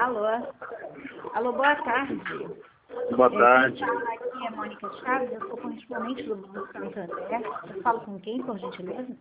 Alô? Alô, boa tarde. Boa tarde. Aqui é Mônica Chaves, eu sou correspondente do Banco Santander. Eu falo com quem, por gentileza?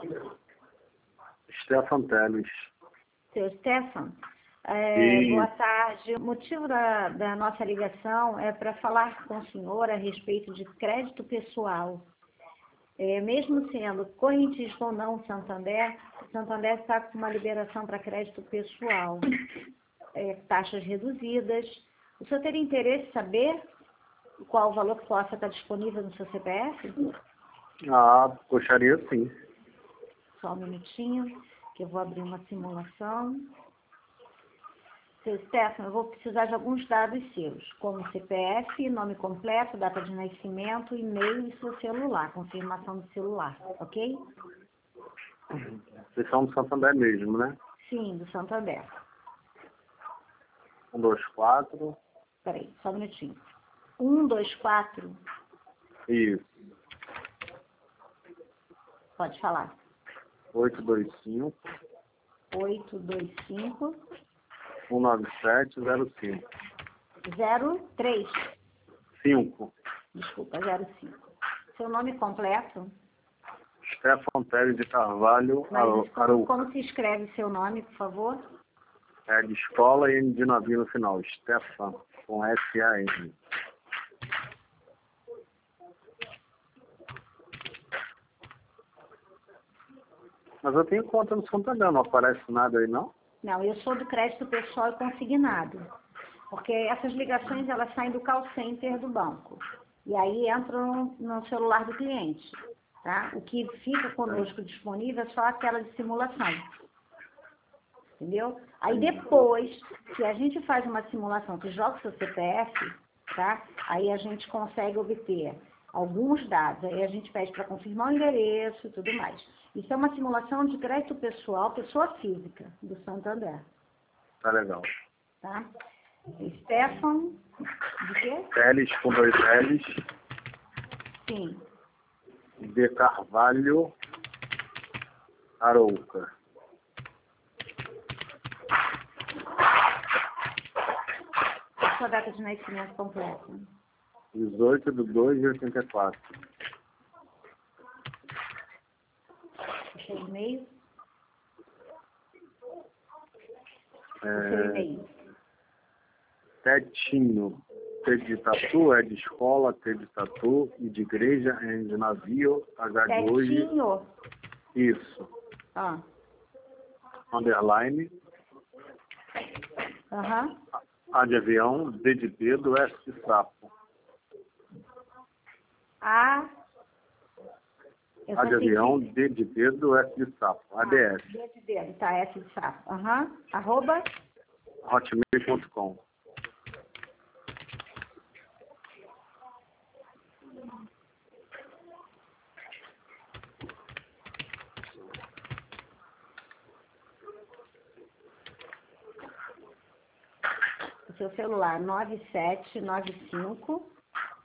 Stefan Teles. Seu Stefan? Boa tarde. O motivo da nossa ligação é para falar com o senhor a respeito de crédito pessoal. Mesmo sendo correntista ou não Santander, o Santander está com uma liberação para crédito pessoal. Taxas reduzidas. O senhor teria interesse em saber qual o valor que possa estar disponível no seu CPF? Gostaria sim. Só um minutinho, que eu vou abrir uma simulação. Seu Stefan, eu vou precisar de alguns dados seus, como CPF, nome completo, data de nascimento, e-mail e seu celular, confirmação do celular, ok? Vocês são do Santander mesmo, né? Sim, do Santander. 124. Peraí, só um minutinho. 124. Isso. Pode falar. 825. 825. 19705. 03. 5. Desculpa, 05. Seu nome completo? Stefan Teles de Carvalho Arouca. Como se escreve seu nome, por favor? É de escola e de navio no final. Stefan, com S-A-N. Mas eu tenho conta no Santander, não aparece nada aí, não? Não, eu sou do crédito pessoal e consignado. Porque essas ligações, elas saem do call center do banco. E aí entram no celular do cliente. Tá? O que fica conosco disponível é só aquela de simulação. Entendeu? Aí depois, se a gente faz uma simulação que joga o seu CPF, tá? Aí a gente consegue obter alguns dados. Aí a gente pede para confirmar o endereço e tudo mais. Isso é uma simulação de crédito pessoal, pessoa física, do Santander. Tá legal. Tá? Stefan, de quê? Teles com 2 L's. Sim. De Carvalho Arouca. A sua data de nascimento completa? 18/2/84. O seu e-mail? O seu e-mail? Tetinho. T de tatu, é de escola, T de tatu, e de igreja, N de navio, H de hoje. Tetinho? Isso. Underline. Aham. A de avião, D de dedo, S de sapo. A de avião, D de dedo, S de sapo. ADS. D de dedo, tá, S de sapo. Arroba? Hotmail.com. O seu celular, 9795.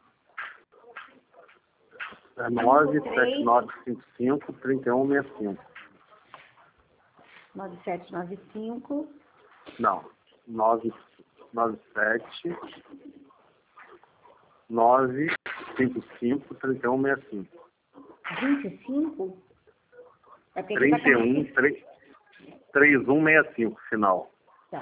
97955-3165. 9795. Não. 997 955-3165. 25? É porque 3165, final. Tá.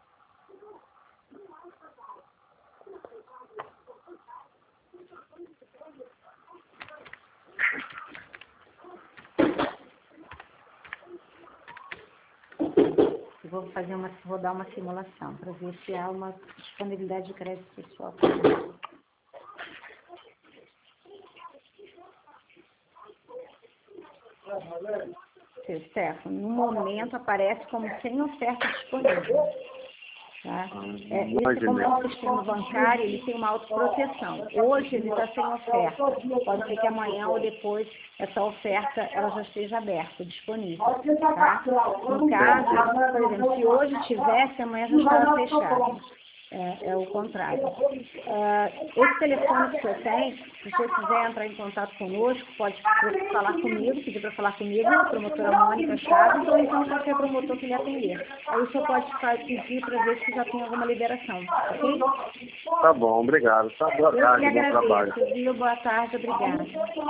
Vou dar uma simulação para ver se há uma disponibilidade de crédito pessoal. Seu Stefan, no momento aparece como sem oferta disponível. Tá? Isso, como é um sistema bancário, ele tem uma autoproteção. Hoje ele está sem oferta. Pode ser que amanhã ou depois essa oferta ela já esteja aberta, disponível. Tá? No caso, por exemplo, se hoje tivesse, amanhã já estava fechado. É o contrário. Esse telefone que o senhor tem, se o senhor quiser entrar em contato conosco, pode falar comigo, pedir para falar comigo, a promotora Mônica Chaves, ou então qualquer promotor que lhe atender. Aí o senhor pode pedir para ver se já tem alguma liberação, ok? Tá bom, obrigado. Tá, boa tarde, bom trabalho. Eu que agradeço, viu? Boa tarde, obrigada.